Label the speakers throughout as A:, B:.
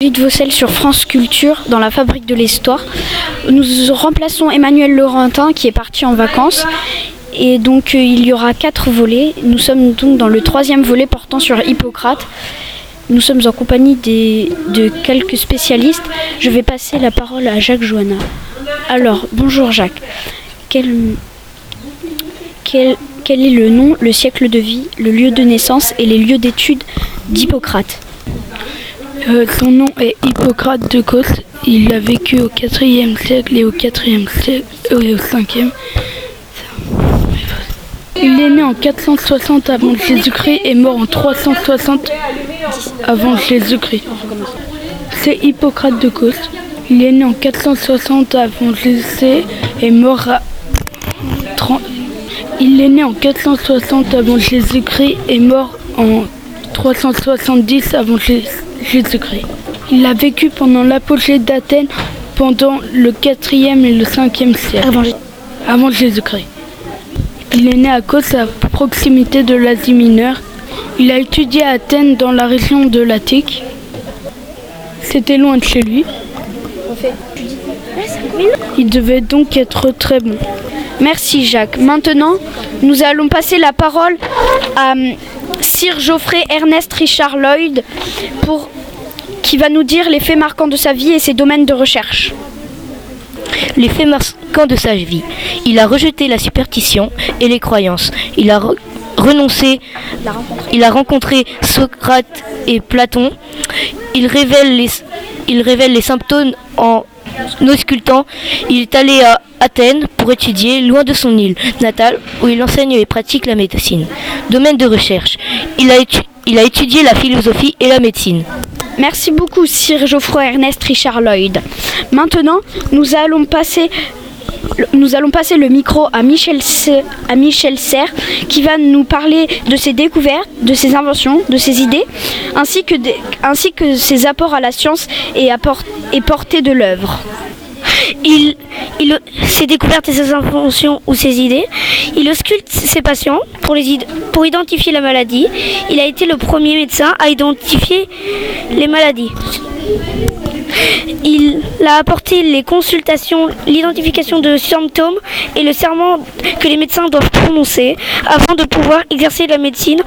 A: De Vaucel sur France Culture dans la Fabrique de l'Histoire. Nous remplaçons Emmanuel Laurentin qui est parti en vacances et donc il y aura 4 volets. Nous sommes donc dans le 3e volet portant sur Hippocrate. Nous sommes en compagnie de quelques spécialistes. Je vais passer la parole à Jacques Joanna. Alors, bonjour Jacques. Quel est le nom, le siècle de vie, le lieu de naissance et les lieux d'études d'Hippocrate?
B: Son nom est Hippocrate de Cos. Il a vécu au 4e siècle et au 4e siècle et au 5e. Il est né en 460 avant Jésus-Christ et mort en 360 avant Jésus-Christ. C'est Hippocrate de Cos. Il est né en 460 avant Jésus-Christ et mort à 30. Il est né en 460 avant Jésus-Christ et mort en 370 avant Jésus-Christ. Il a vécu pendant l'apogée d'Athènes pendant le 4e et le 5e siècle avant Jésus-Christ. Il est né à Cos, à proximité de l'Asie mineure. Il a étudié à Athènes dans la région de l'Attique. C'était loin de chez lui. Il devait donc être très bon.
A: Merci Jacques. Maintenant, nous allons passer la parole à Sir Geoffrey Ernest Richard Lloyd qui va nous dire les faits marquants de sa vie et ses domaines de recherche.
C: Les faits marquants de sa vie. Il a rejeté la superstition et les croyances. Il a rencontré Socrate et Platon. Il révèle les symptômes en auscultant. Il est allé à Athènes pour étudier, loin de son île natale, où il enseigne et pratique la médecine. Domaine de recherche. Il a étudié la philosophie et la médecine.
A: Merci beaucoup Sir Geoffrey Ernest Richard Lloyd. Maintenant, nous allons passer le micro à Michel Serres qui va nous parler de ses découvertes, de ses inventions, de ses idées, ainsi que ses apports à la science et portée de l'œuvre.
D: Ses découvertes et ses inventions ou ses idées. Il ausculte ses patients pour identifier la maladie. Il a été le premier médecin à identifier les maladies. Il a apporté les consultations, l'identification de symptômes et le serment que les médecins doivent prononcer avant de pouvoir exercer la médecine.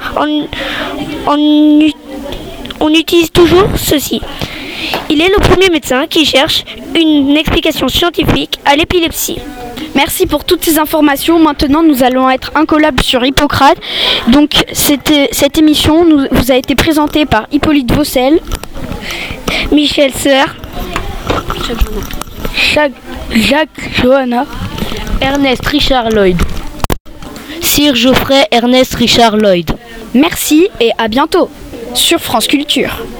D: On utilise toujours ceci. Il est le premier médecin qui cherche une explication scientifique à l'épilepsie.
A: Merci pour toutes ces informations. Maintenant, nous allons être incollables sur Hippocrate. Donc, cette émission vous a été présentée par Hippolyte Vaucel,
D: Michel Serres,
B: Jacques Joanna,
C: Ernest Richard Lloyd. Sir Geoffrey Ernest Richard Lloyd.
A: Merci et à bientôt sur France Culture.